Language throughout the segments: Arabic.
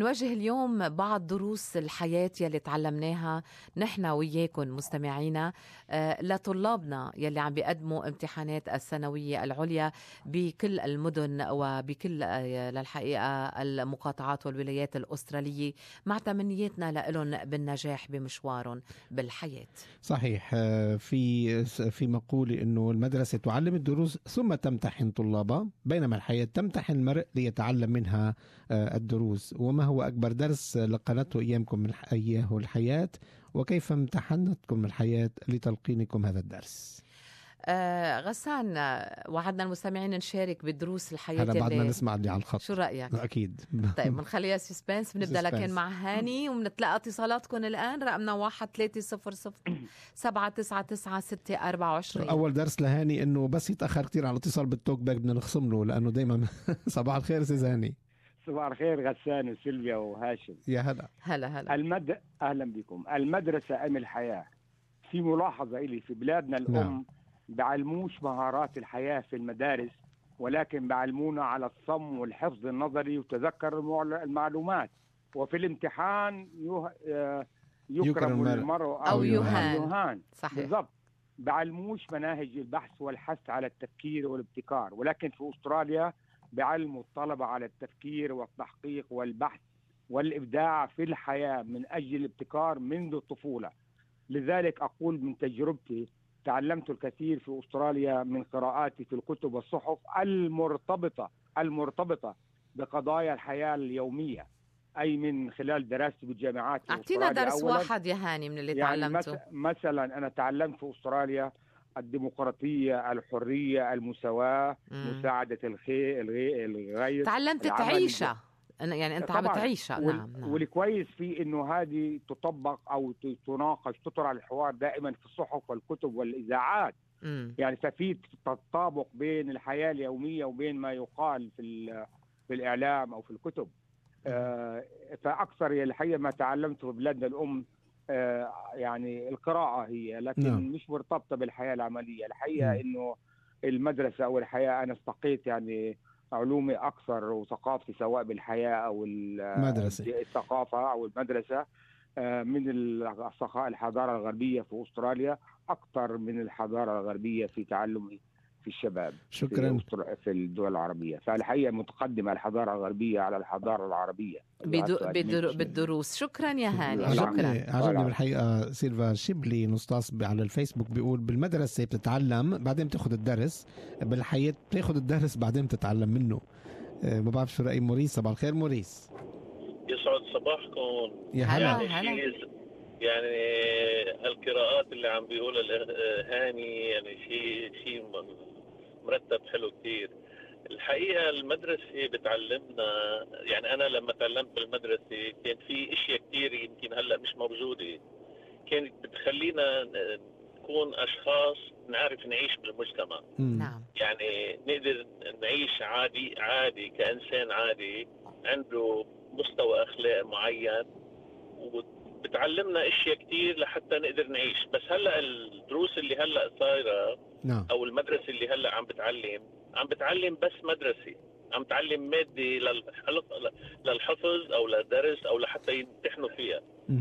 منواجه اليوم بعض دروس الحياة يلي تعلمناها نحن وياكم مستمعينا لطلابنا يلي عم بيقدموا امتحانات الثانوية العليا بكل المدن وبكل للحقيقة المقاطعات والولايات الأسترالية، مع تمنياتنا لهم بالنجاح بمشوارهم بالحياة. صحيح. في مقولة إنه المدرسة تعلم الدروس ثم تمتحن طلابها، بينما الحياة تمتحن المرء ليتعلم منها الدروس. وما هو أكبر درس لقنته إيامكم إياه الحياة، وكيف امتحنتكم الحياة لتلقينكم هذا الدرس؟ غسان، وعدنا المستمعين نشارك بدروس الحياة. هلا بعدنا نسمع اللي على الخط. شو رأيك؟ أكيد. طيب بنخليها سسبنس. بنبدأ لكن مع هاني، وبنتلقى اتصالاتكم الآن. رقمنا 1-300-799-624. أول درس لهاني إنه بس يتأخر كتير على الاتصال بالتوك باك بدنا نخصم له، لأنه دايما صباح الخير سيد هاني. صباح الخير غسان وسيلفيا وهاشم. يا هلا. هلا. أهلا بكم. المدرسة أم الحياة. في ملاحظة إلي في بلادنا الأم بعلموش مهارات الحياة في المدارس، ولكن بعلمونا على الصم والحفظ النظري وتذكر المعلومات، وفي الامتحان يكرم المرء أو يهان. صحيح. بالضبط. بعلموش مناهج البحث والحث على التفكير والابتكار، ولكن في أستراليا بعلموا الطلبة على التفكير والتحقيق والبحث والإبداع في الحياة من أجل الابتكار منذ الطفولة. لذلك أقول من تجربتي تعلمت الكثير في أستراليا من قراءاتي في الكتب والصحف المرتبطة بقضايا الحياة اليومية، أي من خلال دراستي بالجامعات في أعطينا درس واحد يا هاني من اللي تعلمته. مثلا أنا تعلمت في أستراليا الديمقراطية، الحرية، المساواة، مساعدة الغير. تعلمت تعيشها، يعني أنت عم تعيشها. نعم. والكويس فيه إنه هذه تطبق أو تناقش تطرح الحوار دائما في الصحف والكتب والإذاعات. يعني ففي تطابق بين الحياة اليومية وبين ما يقال في الإعلام أو في الكتب. فأكثر الحقيقة ما تعلمته في بلادنا الأم يعني القراءة هي، لكن مش مرتبطة بالحياة العملية. الحقيقة إنه المدرسة أو الحياة أنا استقيت يعني علومي أكثر وثقافتي سواء بالحياة أو الثقافة أو المدرسة من الحضارة الغربية في أستراليا أكثر من الحضارة الغربية في تعلمي في الشباب. شكرا. في الدول العربية، فالحقيقة متقدمة الحضارة الغربية على الحضارة العربية بالدروس. شكرا يا هاني. عجبني بالحقيقة سيلفا شبلي نصطاص على الفيسبوك بيقول بالمدرسة بتتعلم بعدين بتاخد الدرس، بالحياة بتاخد الدرس بعدين بتتعلم منه. ما بعرف شو رأي موريس. صباح الخير موريس. يسعد صباحكم. يا هلا. يعني القراءات اللي عم بيقولها هاني يعني شيء مرتب حلو كتير. الحقيقة المدرسة بتعلمنا، يعني أنا لما تعلمت بالمدرسة كان في اشياء كتير يمكن هلأ مش موجودة، كانت بتخلينا نكون أشخاص نعرف نعيش بالمجتمع. نعم. يعني نقدر نعيش عادي كإنسان عادي عنده مستوى أخلاق معين، وبتعلمنا اشياء كتير لحتى نقدر نعيش. بس هلأ الدروس اللي هلأ صايرة أو المدرسة اللي هلأ عم بتعلم بس مدرسة، عم تعلم مادة للحفظ أو للدرس أو لحتى يمتحنوا فيها.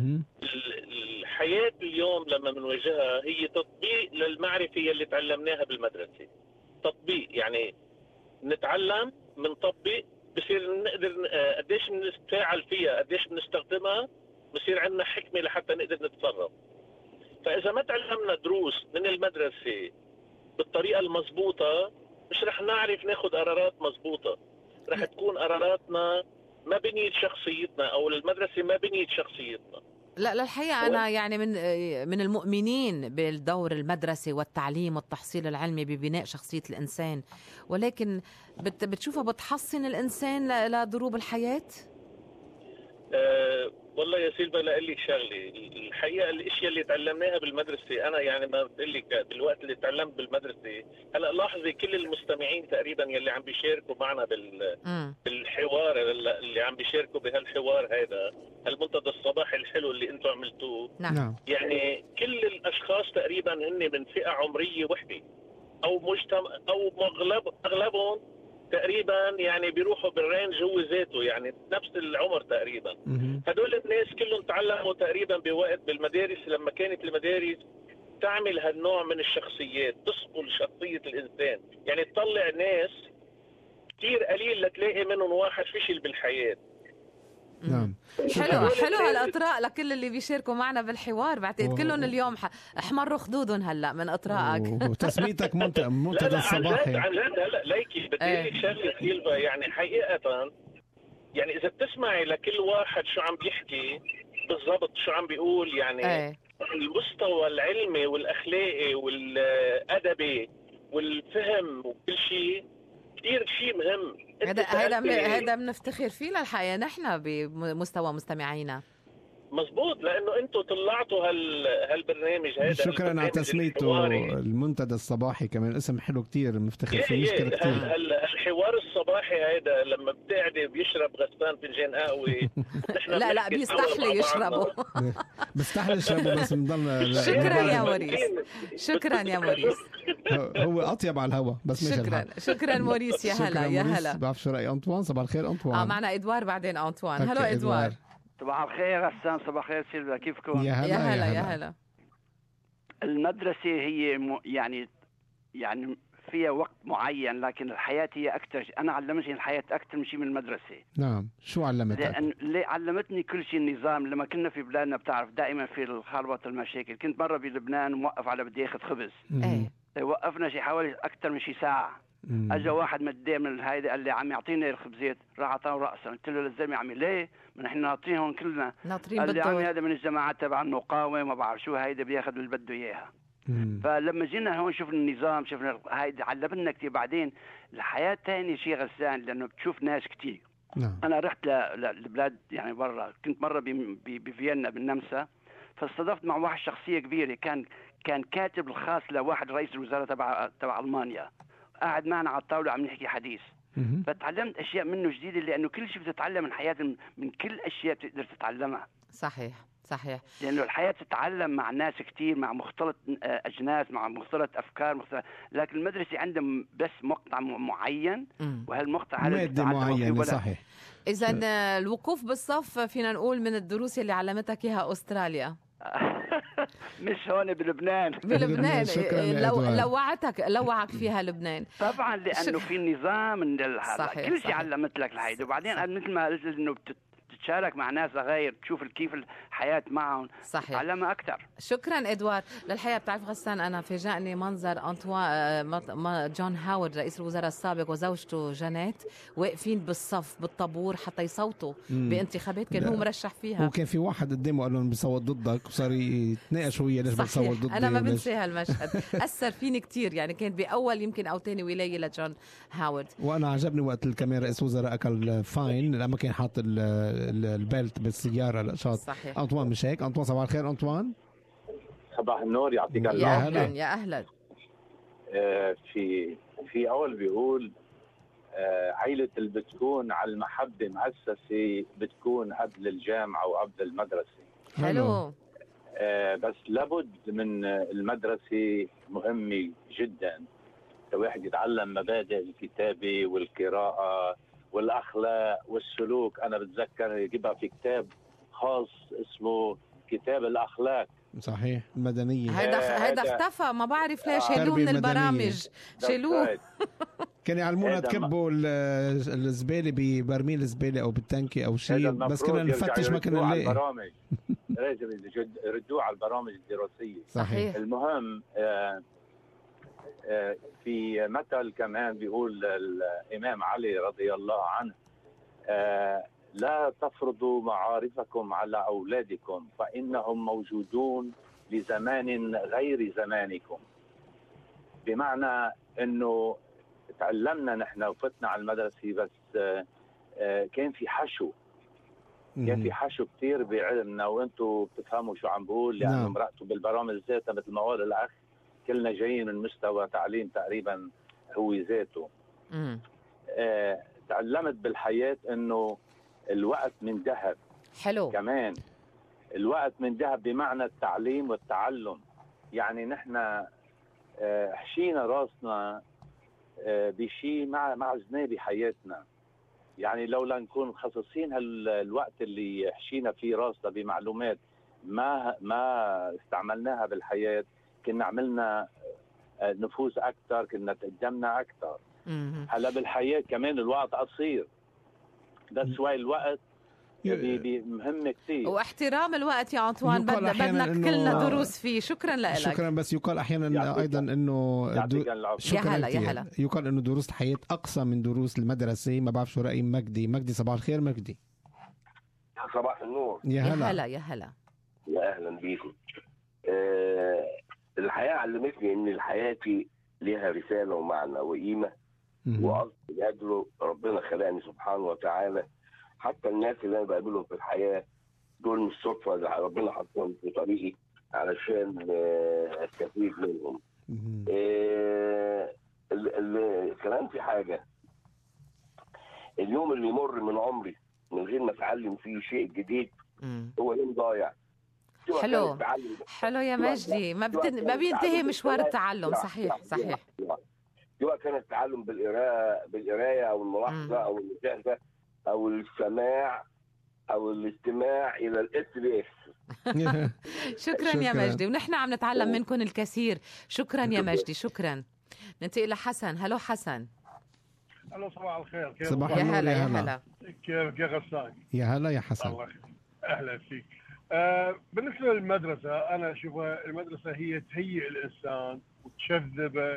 الحياة اليوم لما بنواجهها هي تطبيق للمعرفة اللي تعلمناها بالمدرسة. تطبيق يعني نتعلم منطبق، بصير نقدر قديش بنتفاعل فيها، قديش بنستخدمها، بصير عندنا حكمة لحتى نقدر نتصرف. فإذا ما تعلمنا دروس من المدرسة بالطريقة المضبوطة مش رح نعرف ناخد قرارات مضبوطة، رح تكون قراراتنا ما بنيت شخصيتنا أو المدرسة ما بنيت شخصيتنا. لا الحقيقة أنا يعني من المؤمنين بالدور المدرسي والتعليم والتحصيل العلمي ببناء شخصية الإنسان، ولكن بتشوفها بتحصن الإنسان لضروب الحياة؟ والله يا سيلفا لقلك شغلة، الحقيقة الاشياء اللي تعلمناها بالمدرسة أنا يعني ما بقلك بالوقت اللي تعلمت بالمدرسة. هلأ لاحظي كل المستمعين تقريبا يلي عم بيشاركوا معنا بالحوار اللي عم بيشاركوا بهالحوار هذا المنتدى الصباحي الحلو اللي انتم عملتوه. نعم. يعني كل الأشخاص تقريبا هن من فئة عمرية وحدة أو مجتمع أو أغلبهم تقريبا يعني بيروحوا بالرينج هو ذاته، يعني نفس العمر تقريبا. هدول الناس كلهم تعلموا تقريبا بوقت بالمدارس، لما كانت المدارس تعمل هالنوع من الشخصيات، تصقل شخصية الإنسان، يعني تطلع ناس كتير قليل لتلاقي منهم واحد فشل بالحياة. نعم. حلو هالاطراء لكل اللي بيشاركوا معنا بالحوار، بعتقد كلهم اليوم احمروا خدودهم هلا من اطرائك. وتسميتك منتدى الصباحي. عن جد هلا ليكي بدي لك شغله سيلفا، يعني حقيقه يعني اذا بتسمعي لكل واحد شو عم بيحكي بالضبط، شو عم بيقول، يعني المستوى العلمي والاخلاقي والادبي والفهم وكل شيء كثير شيء مهم. هذا بنفتخر فيه للحقيقة نحن بمستوى مستمعينا. مزبوط، لأنه أنتم طلعتوا هالبرنامج هذا. شكرا على تسميته المنتدى الصباحي، كمان اسم حلو كتير، مفتخر فيه. نشكر كتير. الحوار الصباحي هذا لما بتعدي بيشرب غسان فنجان قهوة لا بيستحلي يشربه. بيستحلي يشربه بس بنضل. شكرا يا موريس، شكرا يا موريس. هو أطيب على الهواء بس شكرا موريس. يا هلا بعرف شو رأي أنطوان. صباح الخير أنطوان. معنا إدوار بعدين أنطوان. هلو إدوار. صباح الخير غسان. صباح الخير سيلفا، كيفكم؟ يا هلا. المدرسة هي يعني فيها وقت معين، لكن الحياة هي أكثر. أنا علمتني الحياة أكثر من شيء من المدرسة. نعم. شو علمتك؟ ليه علمتني كل شيء النظام. لما كنا في بلادنا بتعرف دائما في الخربط المشاكل. كنت مرة بلبنان موقف على بدي أخذ خبز. وقفنا شيء حوالي أكثر من شيء ساعة. اجى واحد متضايق من هيدا قال لي عمي اعطيني الخبزات، راح اعطاه راسا. قلت له للزلمه عمي ليه؟ ما نحن نعطيهم كلنا. قال لي عمي هذا من الجماعات تبع المقاومه ما بعرف شو، هيدا بياخذ اللي بده اياها. فلما جينا هون شفنا النظام، شفنا هيدا علمنا كثير. بعدين الحياه ثاني شيء غسان، لانه بتشوف ناس كثير. انا رحت للبلاد يعني برا، كنت مره بفيينا بالنمسا، فاستضفت مع واحد شخصيه كبيره، كان كاتب الخاص لواحد رئيس الوزراء تبع المانيا، قاعد معنا على الطاولة عم نحكي حديث. فتعلمت أشياء منه جديدة، لأنه كل شيء بتتعلم من حياة، من كل أشياء بتقدر تتعلمها. صحيح. لأنه الحياة تتعلم مع ناس كتير، مع مختلط أجناس، مع مختلط أفكار لكن المدرسة عندهم بس مقطع معين، وهالمقطع مادة معينة. صحيح. إذا الوقوف بالصف فينا نقول من الدروس اللي علمتك إياها أستراليا. مش هون بلبنان. لوعك فيها لبنان طبعا، لانه في نظام كل شيء علمت لك الهيدا. وبعدين مثل ما قلت انه تتشارك مع ناس غير، تشوف كيف الحياه معهم، تعلمها اكثر. شكرا ادوار. للحقيقه بتعرف غسان، انا فاجأني منظر انطوان جون هاورد رئيس الوزراء السابق وزوجته جانيت واقفين بالصف بالطابور حتى يصوتوا بانتخابات كان هو مرشح فيها، وكان في واحد قدامه قال لهم بيصوت ضدك، وصار يتناقشوا وياه ليش بيصوت ضدي. انا ما بنسى هالمشهد. اثر فيني كتير، يعني كانت باول يمكن او ثاني ولايه لجون هاورد. وانا عجبني وقت اللي كمان رئيس وزراء اكل فاين لما كان حاط البيلت بالسياره الاشاط. انطوان مش هيك؟ انطوان صباح الخير. انطوان صباح النور، يعطيك العافيه. يا اهلا. في اول بيقول عيلة اللي بتكون على المحبة مؤسسة بتكون قبل الجامعة وقبل المدرسة. حلو. بس لابد من المدرسة مهمة جدا، الواحد يتعلم مبادئ الكتابة والقراءة والأخلاق والسلوك. أنا بتذكر يجيبها في كتاب خاص اسمه كتاب الأخلاق. صحيح. المدنية. هيدا اختفى، ما بعرف ليش شالوه من البرامج، شالوه. كانوا يعلمونا تكبوا الزبالة ببرميل الزبالة أو بالتانكي أو شيء، بس كنا نفتش ما كنا نلاقي. البرامج لازم يردوه على البرامج الدراسية. صحيح. المهم في مثل كمان بيقول الإمام علي رضي الله عنه لا تفرضوا معارفكم على أولادكم فإنهم موجودون لزمان غير زمانكم. بمعنى أنه تعلمنا نحن وفتنا على المدرسة، بس كان في حشو، كان في حشو كتير بعلمنا، وانتم بتفهموا شو عم بقول، لأنه مرقتوا بالبرامج ذاتها مثل ما قال الأخ، كلنا جايين من مستوى تعليم تقريبا هو ذاته. تعلمت بالحياة انه الوقت من ذهب. حلو. كمان الوقت من ذهب بمعنى التعليم والتعلم. يعني نحن حشينا راسنا بشيء معزنا بحياتنا. يعني لولا نكون خصصين الوقت اللي حشينا فيه راسنا بمعلومات ما استعملناها بالحياة، كنا عملنا نفوس أكثر، كنا تقدمنا أكثر. هلا بالحياة كمان الوقت قصير، ده سواء الوقت مهم كثير، واحترام الوقت يا عنطوان بدنا كلنا دروس فيه. شكرا لك. شكرا. بس يقال احيانا ايضا انه يا هلا يقال انه دروس الحياه اقصى من دروس المدرسه. ما بعرف شو راي مجدي. صباح الخير مجدي. صباح النور. يا هلا يا اهلا بيكم. الحياه علمتني ان الحياه لها رساله ومعنى وقيمه وقصد لاجله ربنا خلقني سبحانه وتعالى. حتى الناس اللي انا بقابلهم في الحياه دول مش صدفه، اللي ربنا حطهم في طريقي علشان استفيد منهم. كمان في حاجه، اليوم اللي يمر من عمري من غير ما اتعلم فيه شيء جديد هو يوم ضايع. حلو يا مجدي. ما بينتهي مشوار التعلم. صحيح. سواء كان التعلم بالقرايه او الملاحظه او المشاهده او السماع او الاستماع الى الاس. شكرا يا مجدي، ونحن عم نتعلم منكم الكثير. شكرا يا مجدي. شكرا. ننتقل لحسن. هلو حسن. الو صباح الخير. صباح يا النور. يا هلا. كيف غسان؟ يا هلا يا حسن. اهلا فيك. بالنسبه للمدرسه انا اشوفها المدرسه هي تهيئ الانسان وتشذبه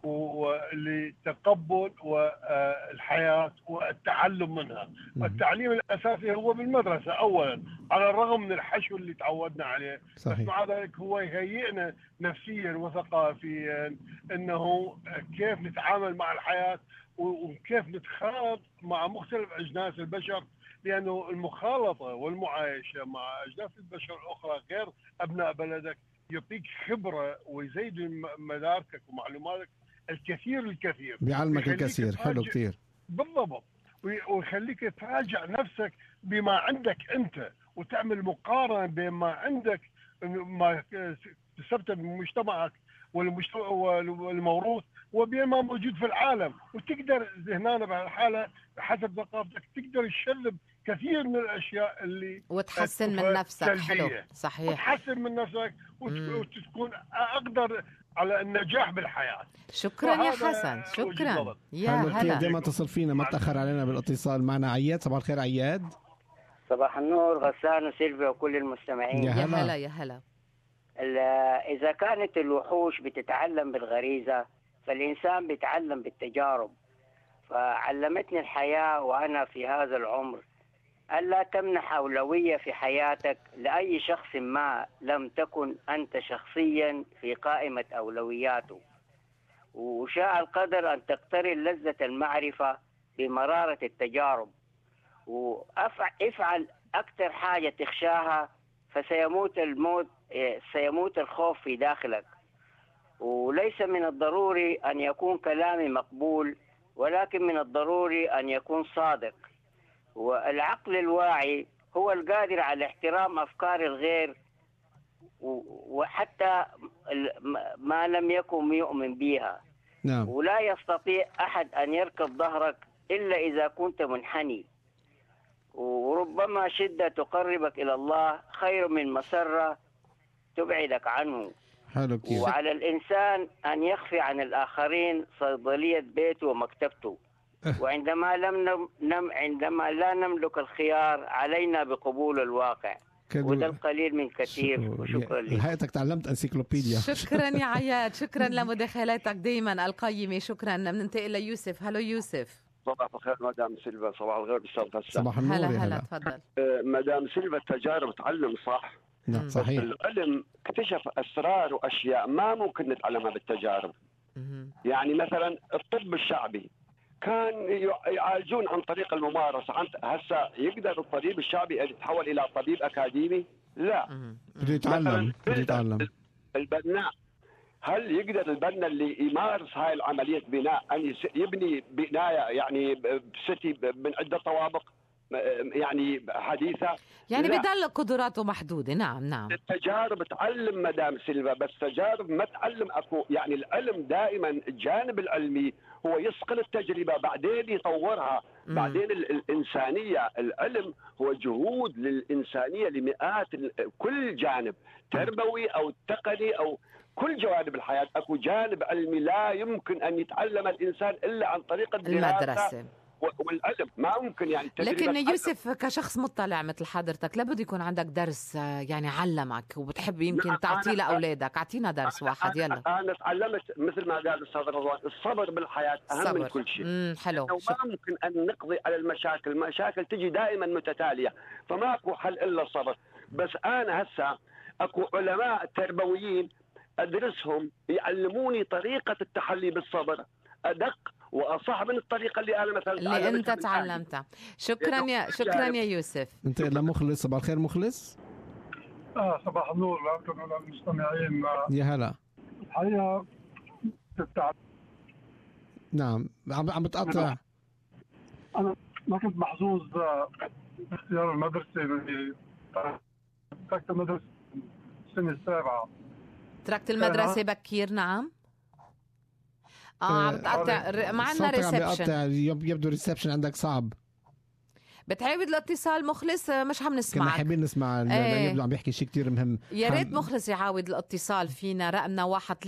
ولتقبل والحياه والتعلم منها. والتعليم الاساسي هو بالمدرسه اولا، على الرغم من الحشو اللي تعودنا عليه. صحيح. بس مع ذلك هو يهيئنا نفسيا وثقافيا انه كيف نتعامل مع الحياه وكيف نتخالط مع مختلف اجناس البشر، لانه المخالطه والمعايشه مع اجناس البشر الاخرى غير ابناء بلدك يعطيك خبره ويزيد مداركك ومعلوماتك الكثير. بيعلمك الكثير. حلو كثير. بالضبط. ويخليك تراجع نفسك بما عندك انت وتعمل مقارنه بين ما عندك ما كسبته بمجتمعك والموروث وبين ما موجود في العالم، وتقدر هنا بهالحاله حسب ثقافتك تقدر تشذب كثير من الاشياء اللي وتحسن من نفسك. حلو. صحيح. وتحسن من نفسك وتكون اقدر على النجاح بالحياه. شكرا يا حسن. شكرا يا هلا. دائما اتصل فينا، ما تاخر علينا بالاتصال. معنا عياد. صباح الخير عياد. صباح النور غسان وسيلفيا وكل المستمعين. يا هلا يا هلا. إذا كانت الوحوش بتتعلم بالغريزة فالإنسان بيتعلم بالتجارب. فعلمتني الحياة وأنا في هذا العمر ألا تمنح أولوية في حياتك لأي شخص ما لم تكن أنت شخصيا في قائمة أولوياته. وشاء القدر أن تقترن لذة المعرفة بمرارة التجارب، وافعل أكثر حاجة تخشاها سيموت الخوف في داخلك. وليس من الضروري أن يكون كلامي مقبول، ولكن من الضروري أن يكون صادق. والعقل الواعي هو القادر على احترام أفكار الغير وحتى ما لم يكن يؤمن بها. نعم. ولا يستطيع أحد أن يركب ظهرك إلا إذا كنت منحني. وربما شدة تقربك إلى الله خير من مسرة تبعدك عنه. حلو كتير. وعلى الإنسان أن يخفي عن الآخرين صيدلية بيته ومكتبته. وعندما عندما لا نملك الخيار علينا بقبول الواقع. وده القليل من كثير. وشكرا لك. هيئتك تعلمت انسيكلوبيديا. شكرا يا عياد. شكرا لمداخلاتك دائما القيمة. شكرا. بننتقل ليوسف. هلو يوسف. صباح الخير مدام سيلفا. صباح الخير استاذ غسان. صباح النور. هلا تفضل. مدام سيلفا التجارب تعلم صح. نعم صحيح. العلم اكتشف اسرار واشياء ما ممكن نتعلمها بالتجارب. يعني مثلا الطب الشعبي كان يعالجون عن طريق الممارسه. هسه يقدر الطبيب الشعبي يتحول الى طبيب اكاديمي؟ لا. بده يتعلم. البناء هل يقدر البنا اللي يمارس هاي العملية بناء أن يبني بناية يعني بسيتي من عدة طوابق يعني حديثة؟ يعني بضل قدراته محدودة. نعم. التجارب تعلم مدام سيلفا، بس تجارب ما تعلم أكو. يعني العلم دائما الجانب العلمي هو يصقل التجربة بعدين يطورها. بعدين الإنسانية، العلم هو جهود للإنسانية لمئات، كل جانب تربوي أو تقني أو كل جوانب الحياة. أكو جانب علمي لا يمكن أن يتعلم الإنسان إلا عن طريق المدرسة والعلم، ما ممكن يعني. لكن يوسف كشخص مطلع مثل حضرتك لابد يكون عندك درس يعني علمك وبتحب يمكن تعطيه لأولادك. أعطينا درس واحد يلا. أنا تعلمت مثل ما قال الأستاذ رضوان، الصبر بالحياة أهم من كل شيء. حلو. ما ممكن أن نقضي على المشاكل، المشاكل تجي دائما متتالية، فما أكو حل إلا الصبر. بس أنا هسه أكو علماء تربويين أدرسهم يعلموني طريقة التحلي بالصبر أدق وأصح من الطريقة اللي أنا مثلا اللي أنت تعلمتها. شكرا يا يوسف. أنت إلا مخلص. صباح الخير مخلص. صباح النور لكم وللمستمعين. يا هلا. الحقيقة نعم عم بتقطع. أنا ما كنت محظوظ باختيار المدرسة اللي تركت المدرسة السنة السابعة. تركت المدرسة بكير. نعم. عم تقطع. ما عندنا ريسبشن. يبدو ريسبشن عندك صعب. بتعاود الاتصال مخلص؟ مش عم نسمعك. كنا حابين نسمع. يبدو عم بيحكي شيء كتير مهم. يا ريت مخلص يعاود الاتصال فينا. رقمنا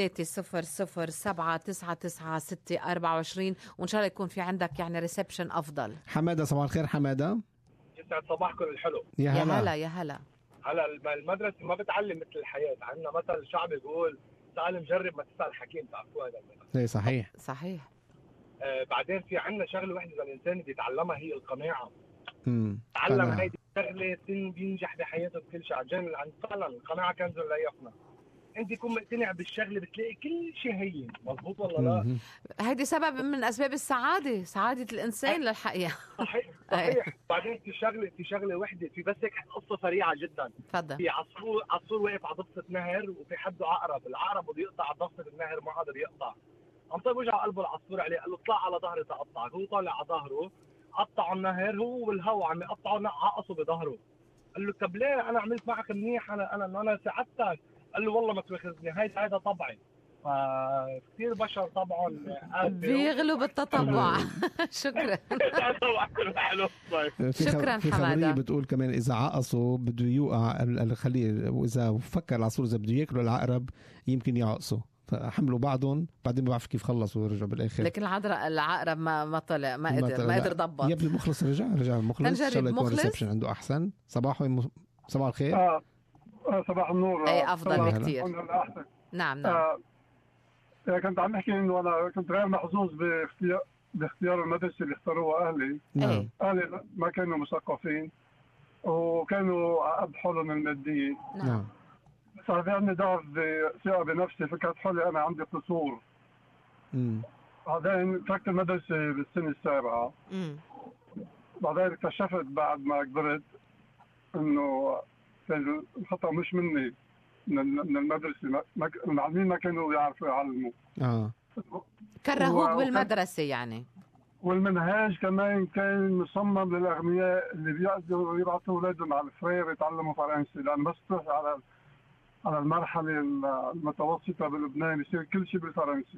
1300799624 وإن شاء الله يكون في عندك يعني ريسبشن أفضل. حمادة صباح الخير. حمادة يسعد صباحكم الحلو. يا هلا. يا هلا. هلا المدرسة ما بتعلم مثل الحياة. عندنا مثل شعبي بيقول تعلم جرب ما تسأل حكيم. تعرفوا هذا المثل؟ ايه صحيح. بعدين في عندنا شغله واحده الانسان بيتعلمها هي القناعه. تعلم هيدي الشغله بينجح بحياته بكل شيء. عن فعلا القناعه كنز لا يفنى. انت تكون مقتنع بالشغله بتلاقي كل شيء هين. مضبوط ولا لا؟ هيدي سبب من اسباب سعاده الانسان للحقيقه. صحيح. بعدين في شغله وحده، في بس هيك قصه سريعه جدا. تفضل. في عصفور واقف على ضفه نهر وفي حده عقرب. العقرب بده يقطع ضفه النهر ما قدر يقطع. قام طيب وجع قلبه العصفور عليه، قال له اطلع على ظهري تقطعك. هو طالع على ظهره قطعوا النهر، هو والهواء عم يقطعوا عقصوا بظهره. قال له طب ليه انا عملت معك منيح، انا ساعدتك. قال له والله ما تواخذني، هيدا طبعي. فكثير بشر طبعا بيغلوا بالتطبع. شكرا. شكرا في خبرية بتقول كمان إذا عقصوا بده يوقع الخليل، وإذا فكر العصفور إذا بده ياكلوا العقرب يمكن يعقصوا، فحملوا بعضهم بعدين ما بعرف كيف خلصوا ورجعوا بالاخر. لكن العقرب ما طلع، ما قدر ضبط. يبدو المخلص رجع المخلص. ان شاء الله يكون الريسبشن عنده احسن. صباح الخير. صباح النور. اي افضل بكثير. نعم. كنت عم احكي انه انا كنت غير محظوظ باختيار المدرسه اللي اختاروها اهلي. اهلي ما كانوا مثقفين وكانوا عقد حولهم الماديه. نعم. صار في عندي ضعف ثقة بنفسي، فكرت حالي أنا عندي قصور. بعدين تركت المدرسة بالسنة السابعة. بعدين اكتشفت بعد ما كبرت إنه كان الخطأ مش مني، من المدرسة. المعلمين ما كانوا يعرفوا يعلموا. كرهوك بالمدرسة يعني. والمنهاج كمان كان مصمم للأغنياء اللي بيقدروا يبعثوا أولادهم على الفرير يتعلموا فرنسي، لأن بس تروح على المرحلة المتوسطة بلبنان يصير كل شيء بالفرنسي.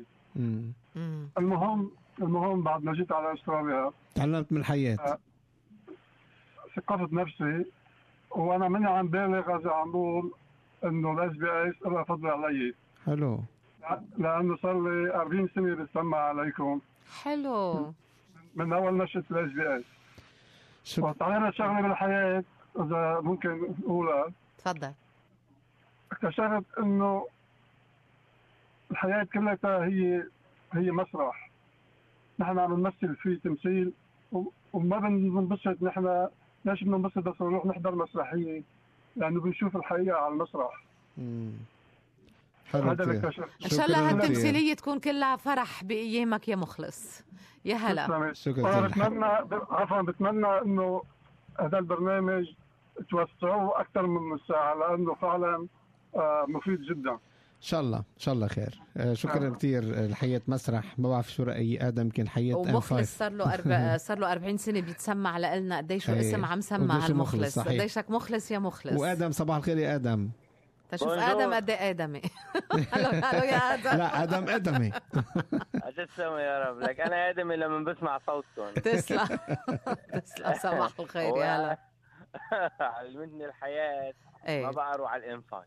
المهم بعد ما جيت على أستراليا تعلمت من الحياة. ثقفت نفسي، وأنا مني عم بالغ إذا عم بقول إنه الاس بي اس لها فضل علي. حلو. لأنه صار لي 40 سنة بسمع عليكم. حلو. من أول نشأة الاس بي اس. وتعلمنا شغلة بالحياة إذا ممكن أقولها. تفضل. اكتشفت انه الحياة كلها هي مسرح. نحن عم نمثل فيه تمثيل وما بننبسط. نحن ليش بننبسط بس نروح نحضر مسرحية؟ لأنه بنشوف الحقيقة على المسرح. هذا إن شاء الله هالتمثيلية تكون كلها فرح بأيامك يا مخلص. يا هلا. شكرا. بتمنى انه هذا البرنامج توسعوه أكثر من الساعة، لأنه فعلا مفيد جدا. ان شاء الله خير. شكرا كثير. الحياة مسرح. ما بعرف شو رأي آدم. كان حياة ومخلص صار له 40 سنة بيتسمع لنا. قديش اسم عم سمع هالمخلص. قديشك مخلص يا مخلص. وآدم صباح الخير يا آدم. تشوف آدم قد ايه آدمي. هلو يا آدم. لا آدم آدمي. تسلم يا رب لك، أنا آدمي لما بسمع صوتكم. تسلم. صباح الخير يا هلا. علمتني الحياة ما بقى أروح على الإنفاق.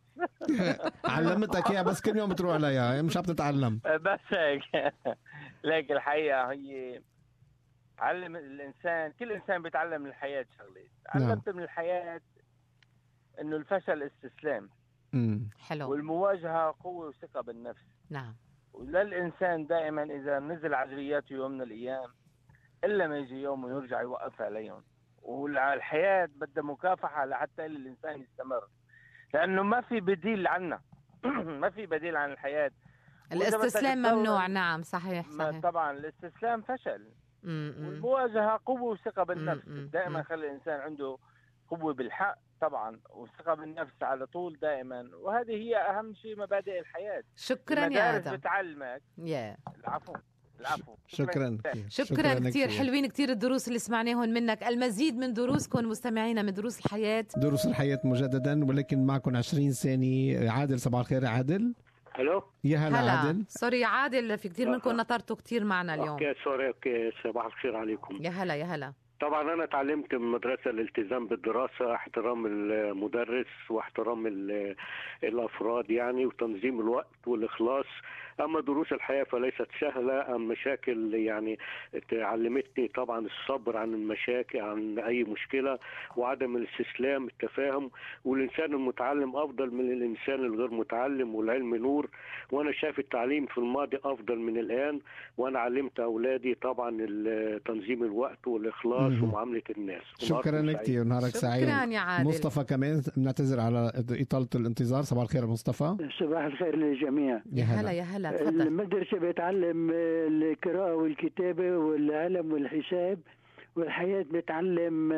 علمتك إياها بس كل يوم بتروح عليها، مش عم تتعلم. بس هيك. لكن الحقيقة هي علم الإنسان، كل إنسان بيتعلم من الحياة شغلات. علمت من الحياة إنه الفشل استسلام. حلو. والمواجهة قوة وثقة بالنفس. نعم. وللإنسان دائما إذا نزل عجرياته يوم من الأيام إلا ما يجي يوم ويرجع يوقف عليهم. والحياة بدها مكافحة لحتى الإنسان يستمر، لأنه ما في بديل عنا. ما في بديل عن الحياة. الاستسلام ممنوع. نعم صحيح. طبعا الاستسلام فشل. والمواجهة قوة وثقة بالنفس. دائما خلي الإنسان عنده قوة بالحق طبعا وثقة بالنفس على طول دائما، وهذه هي أهم شيء مبادئ الحياة. شكرا يا آدم. بتعلمك. العفو. شكرا كثير. حلوين كثير الدروس اللي سمعناهم منك. المزيد من دروسكم مستمعينا من دروس الحياة. دروس الحياة مجددا، ولكن معكم 20 ثانية. عادل صباح الخير. عادل. الو يا هلا عادل. سوري عادل، في كثير منكم نطرتوا كثير معنا اليوم. اوكي سوري. اوكي صباح الخير عليكم. يا هلا. طبعا انا تعلمت من مدرسه الالتزام بالدراسه، احترام المدرس واحترام الافراد يعني، وتنظيم الوقت والاخلاص. اما دروس الحياه فليست سهله. مشاكل يعني علمتني طبعا الصبر عن المشاكل، عن اي مشكله، وعدم الاستسلام، التفاهم. والانسان المتعلم افضل من الانسان الغير متعلم، والعلم نور. وانا شايف التعليم في الماضي افضل من الان، وانا علمت اولادي طبعا تنظيم الوقت والاخلاص ومعامله الناس. شكرا كثير. نهارك سعيد. شكرا يا عادل. مصطفى كمان بنعتذر على اطاله الانتظار. صباح الخير مصطفى. صباح الخير للجميع. يا هلا. تفضل. المدرسة بتعلم القراءة والكتابة والعلم والحساب، والحياة بتعلم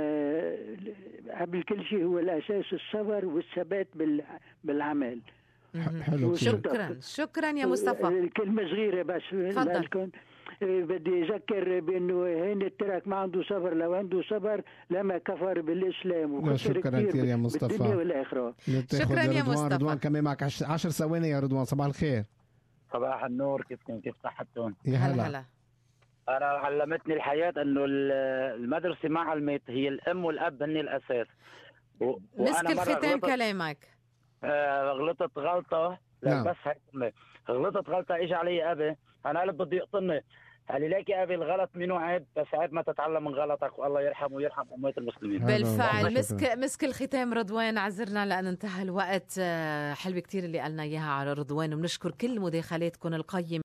قبل كل شيء هو الأساس الصبر والثبات بالعمل. حلو. شكرا يا مصطفى. كلمة صغيرة بس. تفضل. بدي أذكر بأنه هين الترك ما عنده صبر، لو عنده صبر لما كفر بالإسلام. شكرا كثير يا مصطفى. بالدنيا والآخرة. شكرا يا مصطفى. رضوان كمان معك 10 ثواني يا رضوان. صباح الخير. صباح النور. كيف صحتون؟ يا هلا. أنا علمتني الحياة إنه المدرسة ما علمت، هي الأم والأب هن الأساس. مسك الختام كلامك. غلطت غلطة. لا بس هيك غلطت غلطة. إجا علي أبي أنا قلت بدي يقطني، قال لي ليك يا أبي الغلط منه عيب، بس عيب ما تتعلم من غلطك، والله يرحمه ويرحم أموات المسلمين. بالفعل. مسك الختام رضوان. عذرنا لأن انتهى الوقت. حلو كتير اللي قالنا إياها على رضوان، وبنشكر كل مداخلاتكم القيمة.